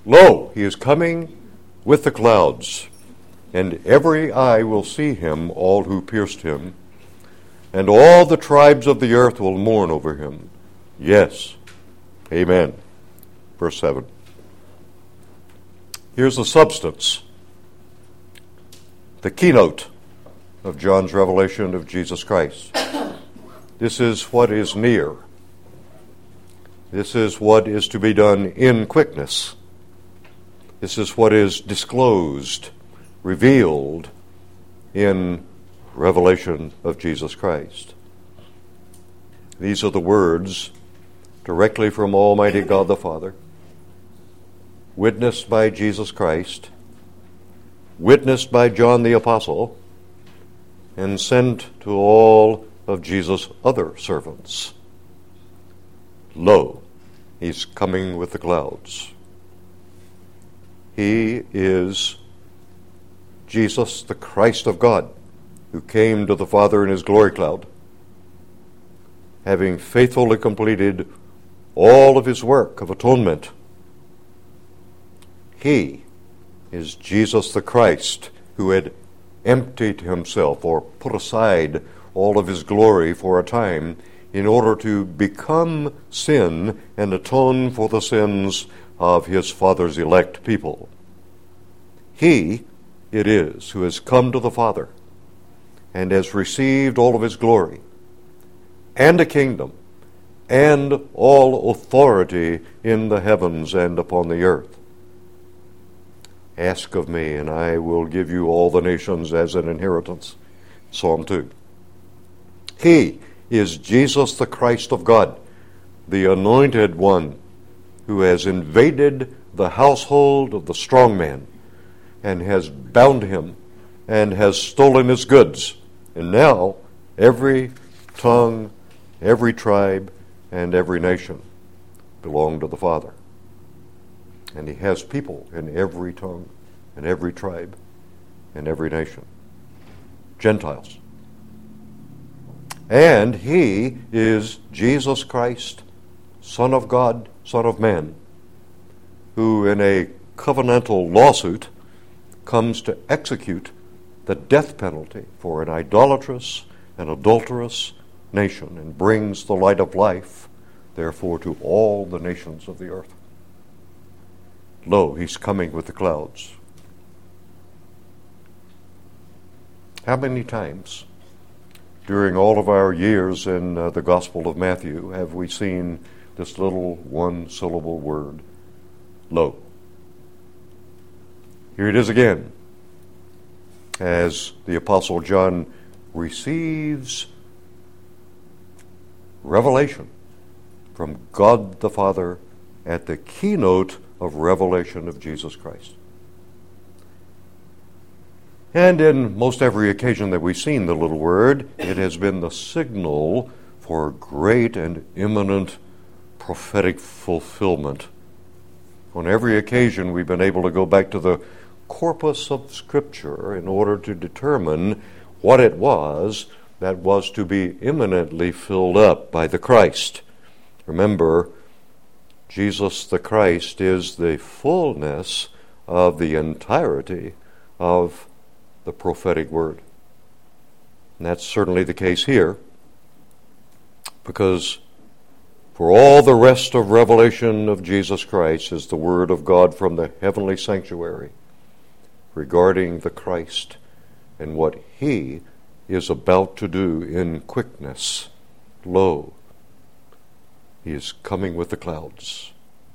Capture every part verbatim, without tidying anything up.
Lo, he is coming with the clouds, and every eye will see him, all who pierced him, and all the tribes of the earth will mourn over him. Yes, amen. Verse seven. Here's the substance, the keynote of John's revelation of Jesus Christ. This is what is near. This is what is to be done in quickness. This is what is disclosed, revealed in revelation of Jesus Christ. These are the words directly from Almighty God the Father, witnessed by Jesus Christ, witnessed by John the Apostle, and sent to all of Jesus' other servants. Lo, he's coming with the clouds. He is Jesus, the Christ of God, who came to the Father in his glory cloud, having faithfully completed all of his work of atonement. He is Jesus the Christ, who had emptied himself or put aside all of his glory for a time in order to become sin and atone for the sins of his Father's elect people. He it is who has come to the Father and has received all of his glory and a kingdom and all authority in the heavens and upon the earth. Ask of me, and I will give you all the nations as an inheritance. Psalm two. He is Jesus the Christ of God, the anointed one who has invaded the household of the strong man and has bound him and has stolen his goods. And now every tongue, every tribe, and every nation belong to the Father. And he has people in every tongue and every tribe and every nation. Gentiles. And he is Jesus Christ, Son of God, Son of Man, who in a covenantal lawsuit comes to execute the death penalty for an idolatrous and adulterous nation and brings the light of life, therefore, to all the nations of the earth. Lo, he's coming with the clouds. How many times during all of our years in uh, the Gospel of Matthew have we seen this little one-syllable word, lo? Here it is again, as the Apostle John receives revelation from God the Father at the keynote of revelation of Jesus Christ. And in most every occasion that we've seen the little word, it has been the signal for great and imminent prophetic fulfillment. On every occasion we've been able to go back to the corpus of Scripture in order to determine what it was that was to be imminently filled up by the Christ. Remember, Jesus the Christ is the fullness of the entirety of the prophetic word. And that's certainly the case here, because for all the rest of revelation of Jesus Christ is the word of God from the heavenly sanctuary regarding the Christ and what he is about to do in quickness. Lo, he is coming with the clouds.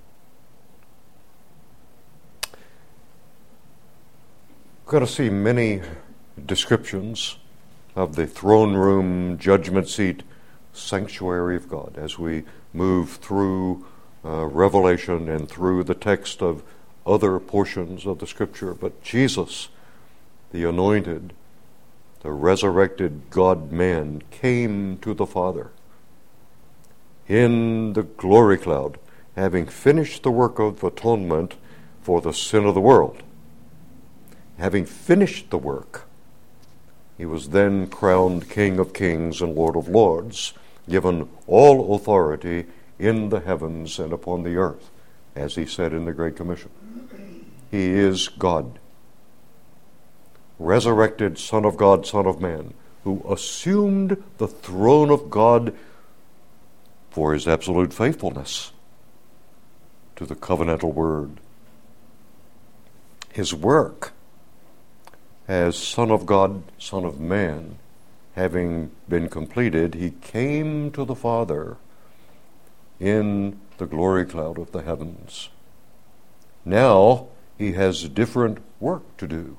We're going to see many descriptions of the throne room, judgment seat, sanctuary of God as we move through uh, Revelation and through the text of other portions of the Scripture. But Jesus, the anointed, the resurrected God-man, came to the Father in the glory cloud, having finished the work of atonement for the sin of the world. Having finished the work, he was then crowned King of Kings and Lord of Lords, given all authority in the heavens and upon the earth, as he said in the Great Commission. He is God, resurrected Son of God, Son of Man, who assumed the throne of God for his absolute faithfulness to the covenantal word. His work as Son of God, Son of Man, having been completed, he came to the Father in the glory cloud of the heavens. Now he has different work to do.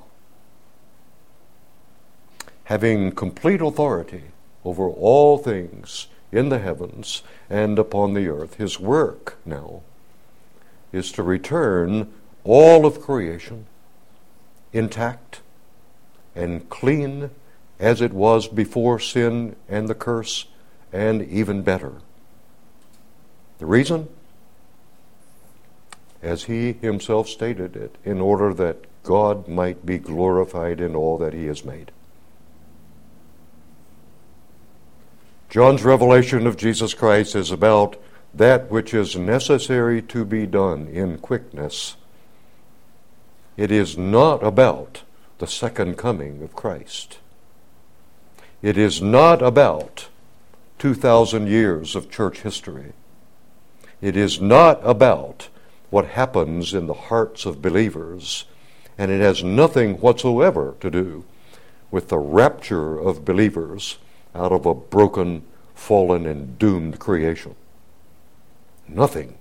Having complete authority over all things in the heavens and upon the earth, his work now is to return all of creation intact and clean as it was before sin and the curse, and even better. The reason? As he himself stated it, in order that God might be glorified in all that he has made. John's revelation of Jesus Christ is about that which is necessary to be done in quickness. It is not about the second coming of Christ. It is not about two thousand years of church history. It is not about what happens in the hearts of believers, and it has nothing whatsoever to do with the rapture of believers out of a broken, fallen, and doomed creation. Nothing.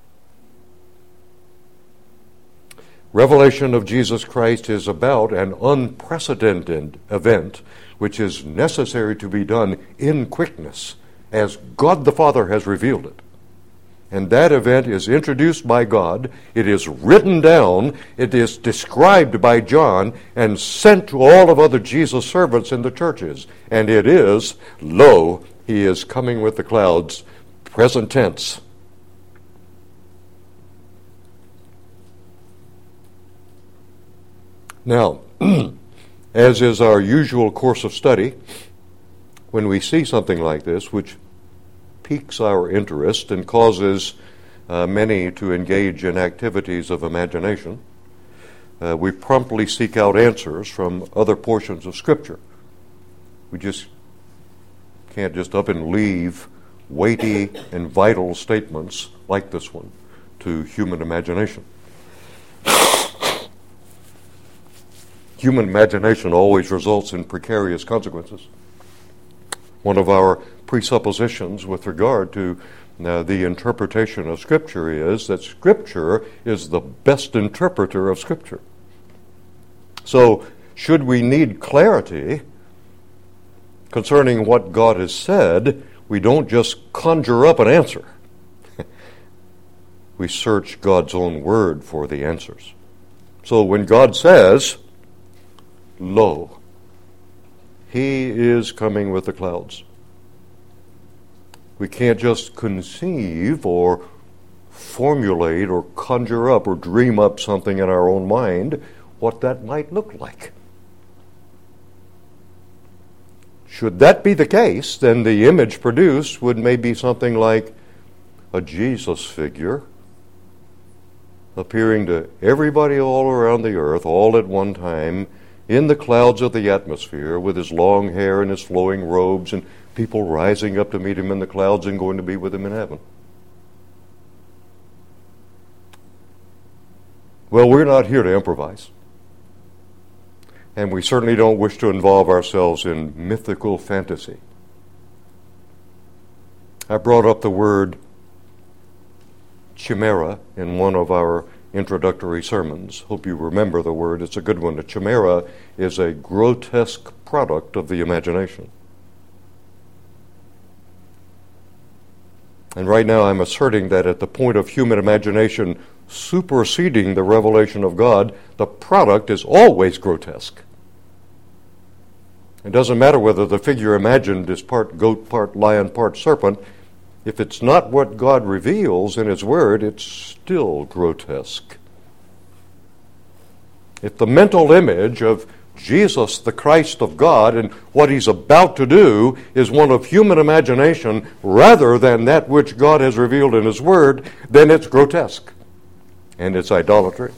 Revelation of Jesus Christ is about an unprecedented event which is necessary to be done in quickness, as God the Father has revealed it. And that event is introduced by God, it is written down, it is described by John, and sent to all of other Jesus servants in the churches. And it is, lo, he is coming with the clouds, present tense. Now, as is our usual course of study, when we see something like this, which piques our interest and causes uh, many to engage in activities of imagination, uh, we promptly seek out answers from other portions of Scripture. We just can't just up and leave weighty and vital statements like this one to human imagination. Human imagination always results in precarious consequences. One of our presuppositions with regard to uh, the interpretation of Scripture is that Scripture is the best interpreter of Scripture. So, should we need clarity concerning what God has said, we don't just conjure up an answer. We search God's own word for the answers. So when God says, lo, he is coming with the clouds, we can't just conceive or formulate or conjure up or dream up something in our own mind what that might look like. Should that be the case, then the image produced would maybe something like a Jesus figure appearing to everybody all around the earth all at one time in the clouds of the atmosphere with his long hair and his flowing robes and people rising up to meet him in the clouds and going to be with him in heaven. Well, we're not here to improvise. And we certainly don't wish to involve ourselves in mythical fantasy. I brought up the word chimera in one of our introductory sermons. Hope you remember the word. It's a good one. A chimera is a grotesque product of the imagination. And right now I'm asserting that at the point of human imagination superseding the revelation of God, the product is always grotesque. It doesn't matter whether the figure imagined is part goat, part lion, part serpent. If it's not what God reveals in His Word, it's still grotesque. If the mental image of Jesus, the Christ of God, and what He's about to do is one of human imagination rather than that which God has revealed in His Word, then it's grotesque. and it's idolatry.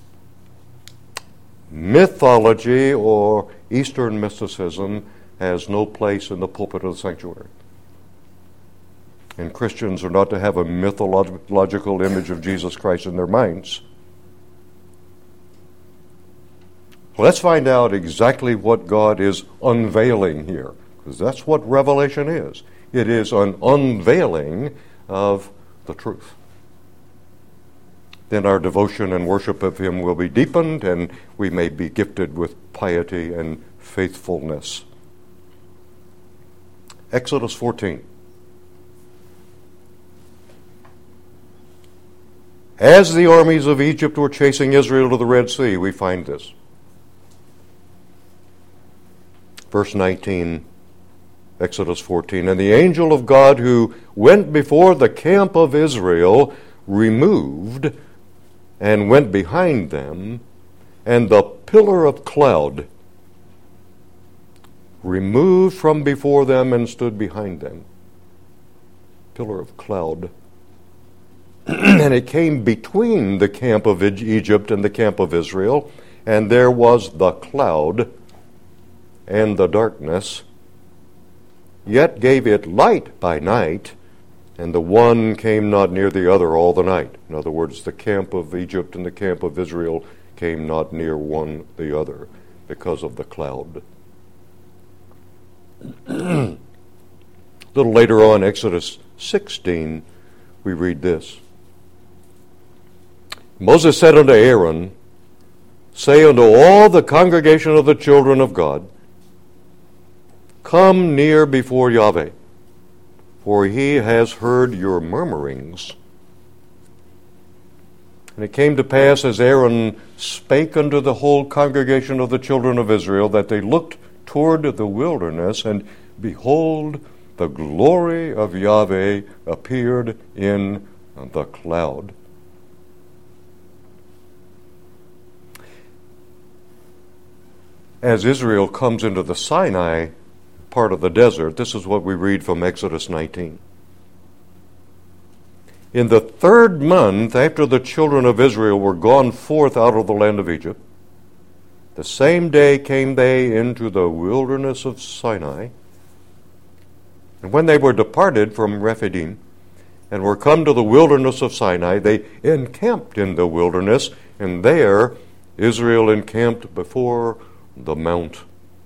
Mythology or Eastern mysticism has no place in the pulpit of the sanctuary. And Christians are not to have a mythological image of Jesus Christ in their minds. Let's find out exactly what God is unveiling here, because that's what Revelation is. It is an unveiling of the truth. Then our devotion and worship of Him will be deepened, and we may be gifted with piety and faithfulness. Exodus fourteen. As the armies of Egypt were chasing Israel to the Red Sea, we find this. Verse nineteen, Exodus fourteen. And the angel of God who went before the camp of Israel removed and went behind them, and the pillar of cloud removed from before them and stood behind them. Pillar of cloud. And it came between the camp of Egypt and the camp of Israel, and there was the cloud and the darkness, yet gave it light by night, and the one came not near the other all the night. In other words, the camp of Egypt and the camp of Israel came not near one the other because of the cloud. A little later on, Exodus sixteen, we read this. Moses said unto Aaron, Say unto all the congregation of the children of God, Come near before Yahweh, for he has heard your murmurings. And it came to pass, as Aaron spake unto the whole congregation of the children of Israel, that they looked toward the wilderness, and behold, the glory of Yahweh appeared in the cloud. As Israel comes into the Sinai part of the desert, this is what we read from Exodus nineteen. In the third month after the children of Israel were gone forth out of the land of Egypt, the same day came they into the wilderness of Sinai. And when they were departed from Rephidim and were come to the wilderness of Sinai, they encamped in the wilderness, and there Israel encamped before the mount.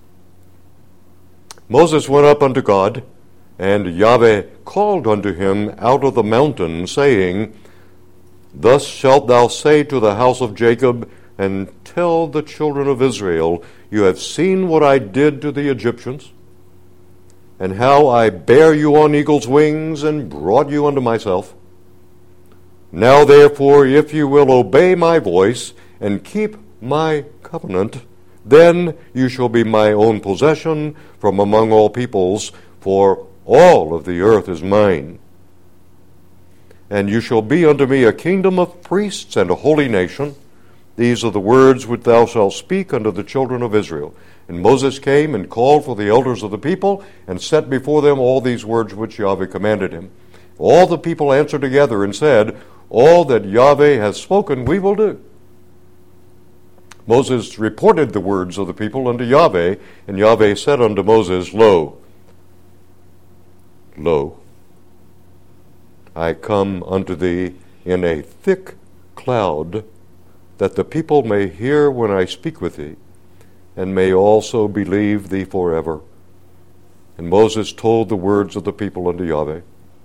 Moses went up unto God, and Yahweh called unto him out of the mountain, saying, Thus shalt thou say to the house of Jacob, and tell the children of Israel, You have seen what I did to the Egyptians, and how I bare you on eagle's wings, and brought you unto myself. Now therefore, if you will obey my voice, and keep my covenant, then you shall be my own possession from among all peoples, for all of the earth is mine. And you shall be unto me a kingdom of priests and a holy nation. These are the words which thou shalt speak unto the children of Israel. And Moses came and called for the elders of the people, and set before them all these words which Yahweh commanded him. All the people answered together and said, All that Yahweh has spoken we will do. Moses reported the words of the people unto Yahweh, and Yahweh said unto Moses, Lo, lo, I come unto thee in a thick cloud, that the people may hear when I speak with thee, and may also believe thee forever. And Moses told the words of the people unto Yahweh,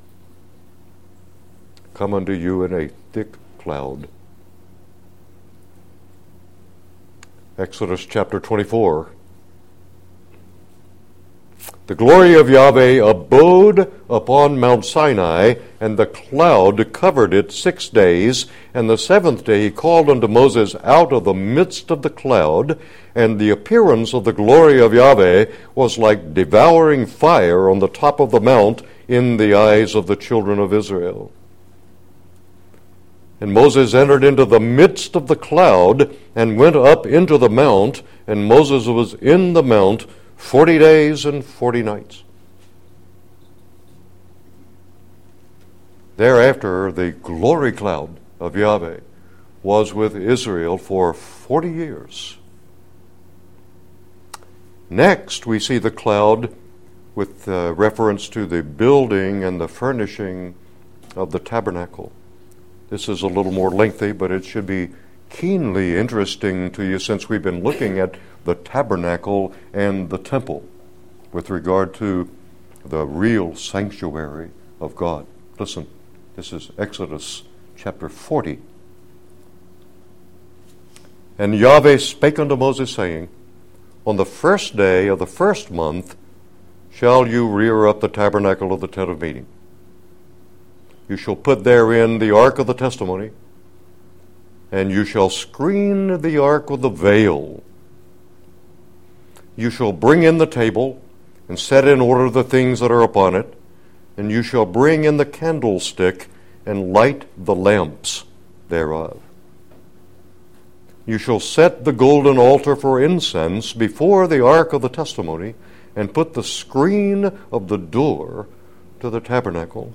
Come unto you in a thick cloud. Exodus chapter twenty-four. The glory of Yahweh abode upon Mount Sinai, and the cloud covered it six days. And the seventh day he called unto Moses out of the midst of the cloud, and the appearance of the glory of Yahweh was like devouring fire on the top of the mount in the eyes of the children of Israel. And Moses entered into the midst of the cloud, and went up into the mount, and Moses was in the mount forty days and forty nights. Thereafter the glory cloud of Yahweh was with Israel for forty years. Next, we see the cloud with uh, reference to the building and the furnishing of the tabernacle. This is a little more lengthy, but it should be keenly interesting to you since we've been looking at the tabernacle and the temple with regard to the real sanctuary of God. Listen, this is Exodus chapter forty. And Yahweh spake unto Moses, saying, On the first day of the first month shall you rear up the tabernacle of the tent of meeting. You shall put therein the ark of the testimony, and you shall screen the ark with the veil. You shall bring in the table, and set in order the things that are upon it, and you shall bring in the candlestick, and light the lamps thereof. You shall set the golden altar for incense before the ark of the testimony, and put the screen of the door to the tabernacle.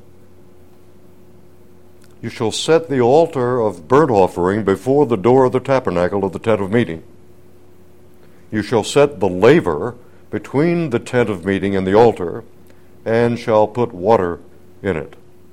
You shall set the altar of burnt offering before the door of the tabernacle of the tent of meeting. You shall set the laver between the tent of meeting and the altar, and shall put water in it.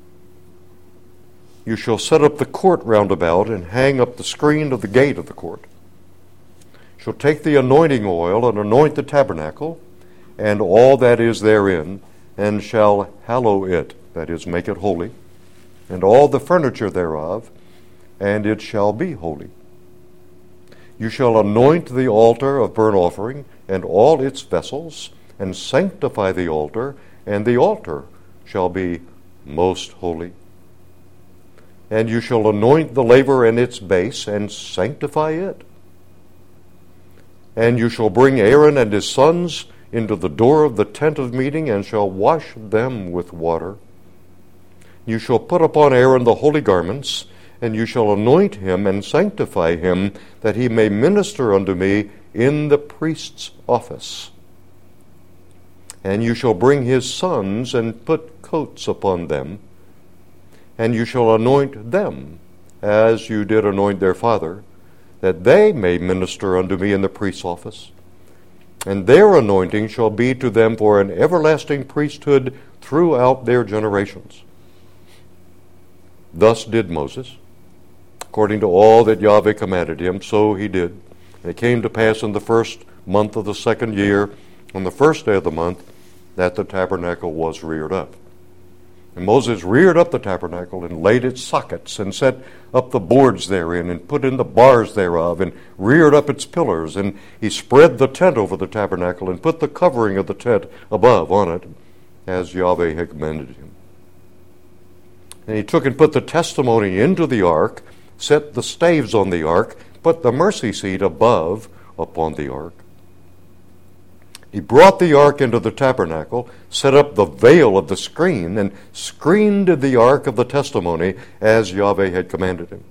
You shall set up the court round about, and hang up the screen of the gate of the court. You shall take the anointing oil, and anoint the tabernacle, and all that is therein, and shall hallow it, that is, make it holy, and all the furniture thereof, and it shall be holy. You shall anoint the altar of burnt offering, and all its vessels, and sanctify the altar, and the altar shall be most holy. And you shall anoint the laver and its base, and sanctify it. And you shall bring Aaron and his sons into the door of the tent of meeting, and shall wash them with water. You shall put upon Aaron the holy garments, and you shall anoint him and sanctify him, that he may minister unto me in the priest's office. And you shall bring his sons, and put coats upon them, and you shall anoint them, as you did anoint their father, that they may minister unto me in the priest's office. And their anointing shall be to them for an everlasting priesthood throughout their generations. Thus did Moses, according to all that Yahweh commanded him, so he did. And it came to pass in the first month of the second year, on the first day of the month, that the tabernacle was reared up. And Moses reared up the tabernacle, and laid its sockets, and set up the boards therein, and put in the bars thereof, and reared up its pillars. And he spread the tent over the tabernacle, and put the covering of the tent above on it, as Yahweh had commanded him. And he took and put the testimony into the ark, set the staves on the ark, put the mercy seat above upon the ark. He brought the ark into the tabernacle, set up the veil of the screen, and screened the ark of the testimony, as Yahweh had commanded him.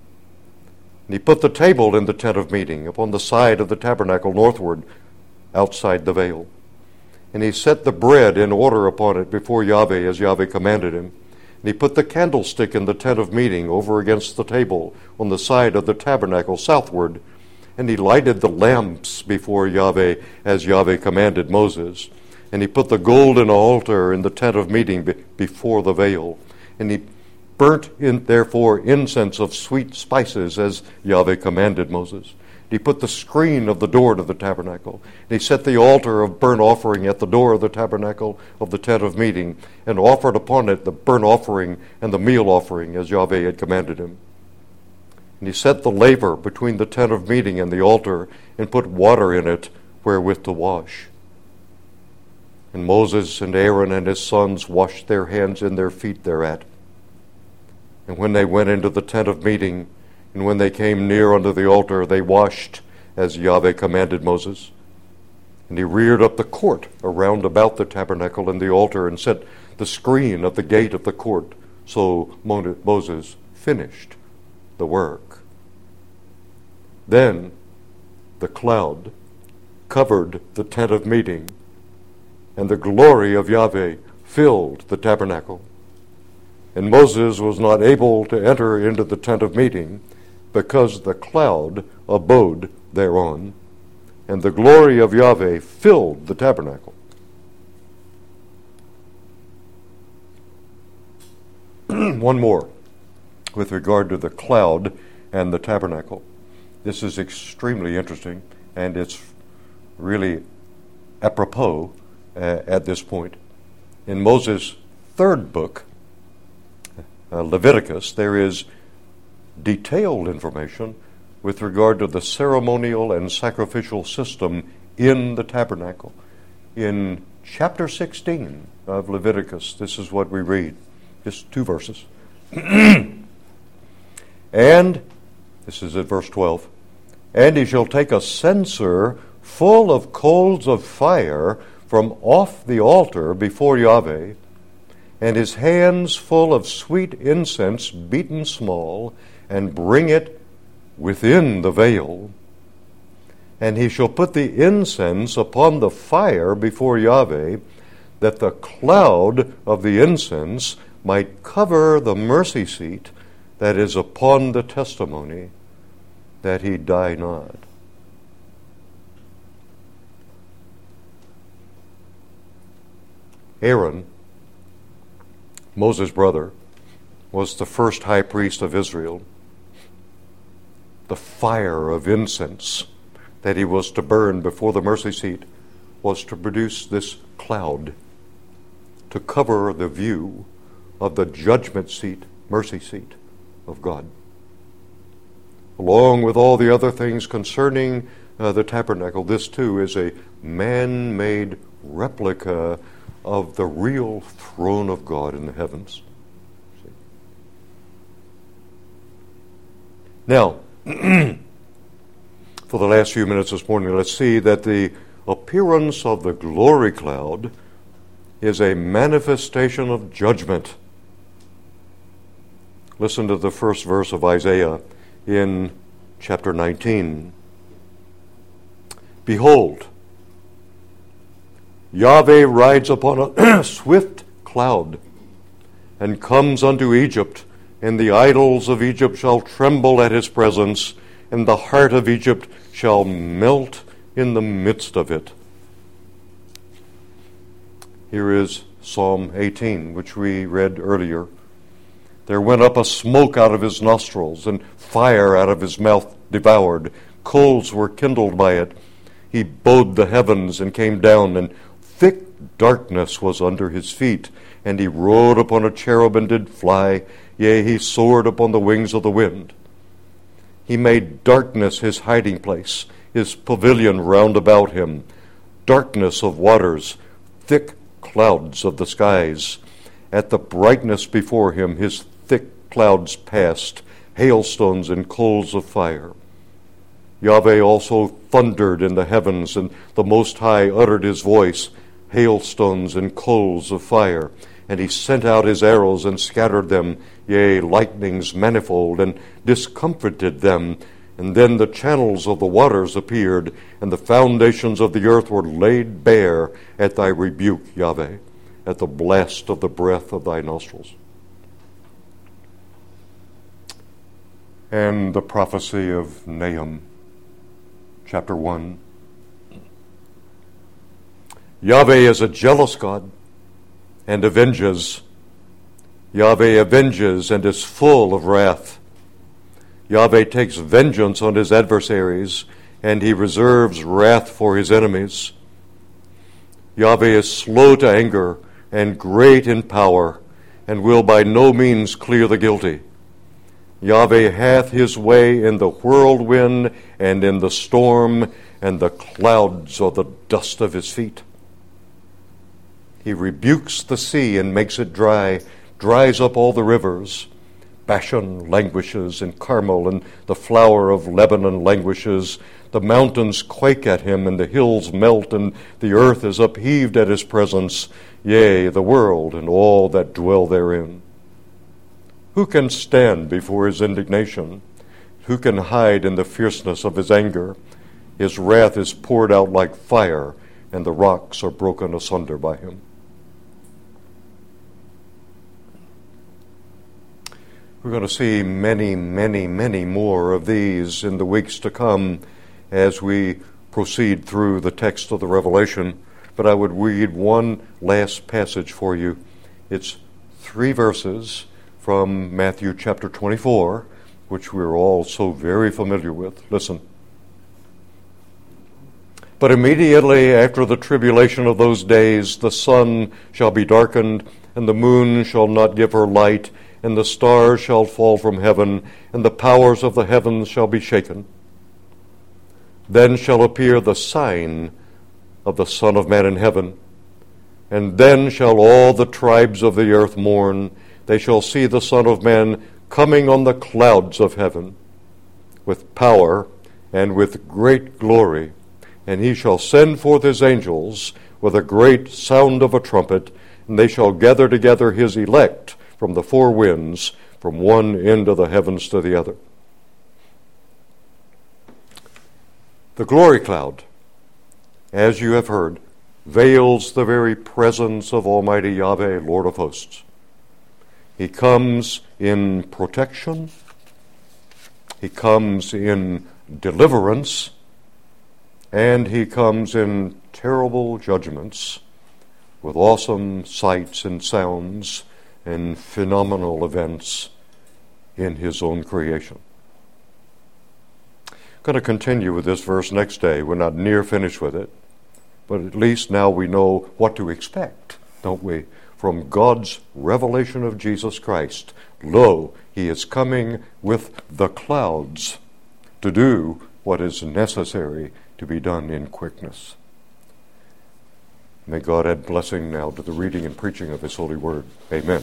And he put the table in the tent of meeting, upon the side of the tabernacle northward, outside the veil. And he set the bread in order upon it before Yahweh, as Yahweh commanded him. And he put the candlestick in the tent of meeting over against the table on the side of the tabernacle southward. And he lighted the lamps before Yahweh, as Yahweh commanded Moses. And he put the golden altar in the tent of meeting be- before the veil. And he burnt in, therefore, incense of sweet spices, as Yahweh commanded Moses. And he put the screen of the door to the tabernacle. And he set the altar of burnt offering at the door of the tabernacle of the tent of meeting, and offered upon it the burnt offering and the meal offering, as Yahweh had commanded him. And he set the laver between the tent of meeting and the altar, and put water in it wherewith to wash. And Moses and Aaron and his sons washed their hands and their feet thereat. And when they went into the tent of meeting, and when they came near unto the altar, they washed, as Yahweh commanded Moses. And he reared up the court around about the tabernacle and the altar, and set the screen of the gate of the court. So Moses finished the work. Then the cloud covered the tent of meeting, and the glory of Yahweh filled the tabernacle. And Moses was not able to enter into the tent of meeting, because the cloud abode thereon, and the glory of Yahweh filled the tabernacle. One more with regard to the cloud and the tabernacle. This is extremely interesting, and it's really apropos uh, at this point. In Moses' third book, uh, Leviticus, there is detailed information with regard to the ceremonial and sacrificial system in the tabernacle. In chapter sixteen of Leviticus, this is what we read. Just two verses. And, this is at verse twelve, and he shall take a censer full of coals of fire from off the altar before Yahweh, and his hands full of sweet incense beaten small, and bring it within the veil. And he shall put the incense upon the fire before Yahweh, that the cloud of the incense might cover the mercy seat that is upon the testimony, that he die not. Aaron, Moses' brother, was the first high priest of Israel. The fire of incense that he was to burn before the mercy seat was to produce this cloud to cover the view of the judgment seat, mercy seat of God. Along with all the other things concerning uh, the tabernacle, this too is a man-made replica of the real throne of God in the heavens. See? Now, for the last few minutes this morning, let's see that the appearance of the glory cloud is a manifestation of judgment. Listen to the first verse of Isaiah in chapter nineteen. Behold, Yahweh rides upon a swift cloud, and comes unto Egypt, and the idols of Egypt shall tremble at his presence, and the heart of Egypt shall melt in the midst of it. Here is Psalm eighteen, which we read earlier. There went up a smoke out of his nostrils, and fire out of his mouth devoured. Coals were kindled by it. He bowed the heavens and came down, and thick darkness was under his feet. And he rode upon a cherub and did fly. Yea, he soared upon the wings of the wind. He made darkness his hiding place, his pavilion round about him. Darkness of waters, thick clouds of the skies. At the brightness before him his thick clouds passed, hailstones and coals of fire. Yahweh also thundered in the heavens, and the Most High uttered his voice, hailstones and coals of fire. And he sent out his arrows and scattered them, yea, lightnings manifold, and discomfited them. And then the channels of the waters appeared, and the foundations of the earth were laid bare at thy rebuke, Yahweh, at the blast of the breath of thy nostrils. And the prophecy of Nahum, chapter one. Yahweh is a jealous God, and avenges. Yahweh avenges and is full of wrath. Yahweh takes vengeance on his adversaries, and he reserves wrath for his enemies. Yahweh is slow to anger and great in power, and will by no means clear the guilty. Yahweh hath his way in the whirlwind and in the storm, and the clouds are the dust of his feet. He rebukes the sea and makes it dry, dries up all the rivers. Bashan languishes, and Carmel and the flower of Lebanon languishes. The mountains quake at him, and the hills melt, and the earth is upheaved at his presence, yea, the world and all that dwell therein. Who can stand before his indignation? Who can hide in the fierceness of his anger? His wrath is poured out like fire, and the rocks are broken asunder by him. We're going to see many, many, many more of these in the weeks to come as we proceed through the text of the Revelation. But I would read one last passage for you. It's three verses from Matthew chapter twenty-four, which we're all so very familiar with. Listen. But immediately after the tribulation of those days, the sun shall be darkened, and the moon shall not give her light, and the stars shall fall from heaven, and the powers of the heavens shall be shaken. Then shall appear the sign of the Son of Man in heaven, and then shall all the tribes of the earth mourn. They shall see the Son of Man coming on the clouds of heaven, with power and with great glory. And he shall send forth his angels with a great sound of a trumpet, and they shall gather together his elect from the four winds, from one end of the heavens to the other. The glory cloud, as you have heard, veils the very presence of Almighty Yahweh, Lord of hosts. He comes in protection. He comes in deliverance. And he comes in terrible judgments with awesome sights and sounds and phenomenal events in his own creation. I'm going to continue with this verse next day. We're not near finished with it, but at least now we know what to expect, don't we? From God's revelation of Jesus Christ. Lo, he is coming with the clouds to do what is necessary to be done in quickness. May God add blessing now to the reading and preaching of his holy word. Amen.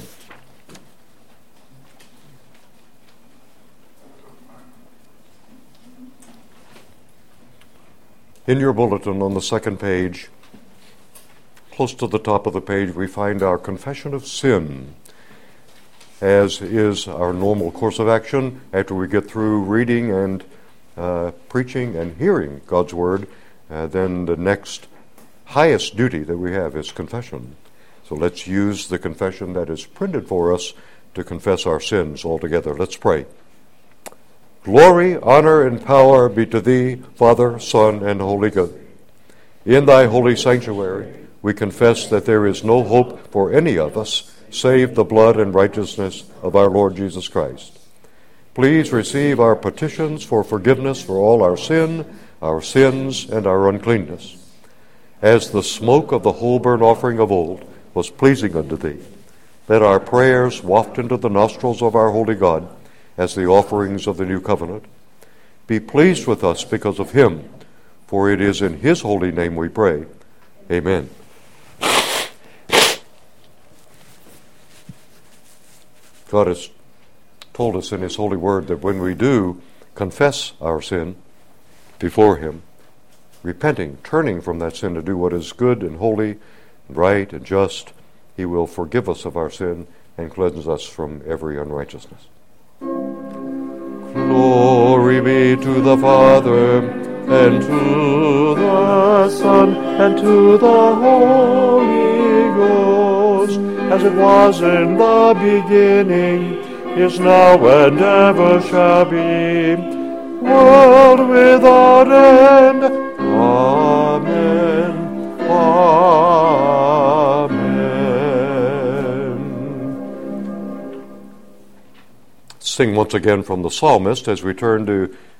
In your bulletin on the second page, close to the top of the page, we find our confession of sin, as is our normal course of action after we get through reading and Uh, preaching and hearing God's word. Uh, then the next highest duty that we have is confession. So let's use the confession that is printed for us to confess our sins altogether. Let's pray. Glory, honor, and power be to thee, Father, Son, and Holy Ghost. In thy holy sanctuary, we confess that there is no hope for any of us save the blood and righteousness of our Lord Jesus Christ. Please receive our petitions for forgiveness for all our sin, our sins, and our uncleanness. As the smoke of the whole burnt offering of old was pleasing unto thee, let our prayers waft into the nostrils of our holy God as the offerings of the new covenant. Be pleased with us because of him, for it is in his holy name we pray. Amen. God has told us in his holy word that when we do confess our sin before him, repenting, turning from that sin to do what is good and holy, right and just, he will forgive us of our sin and cleanse us from every unrighteousness. Glory be to the Father, and to the Son, and to the Holy Ghost, as it was in the beginning, is now, and ever shall be, world without end. Amen. Amen. Sing once again from the psalmist as we turn to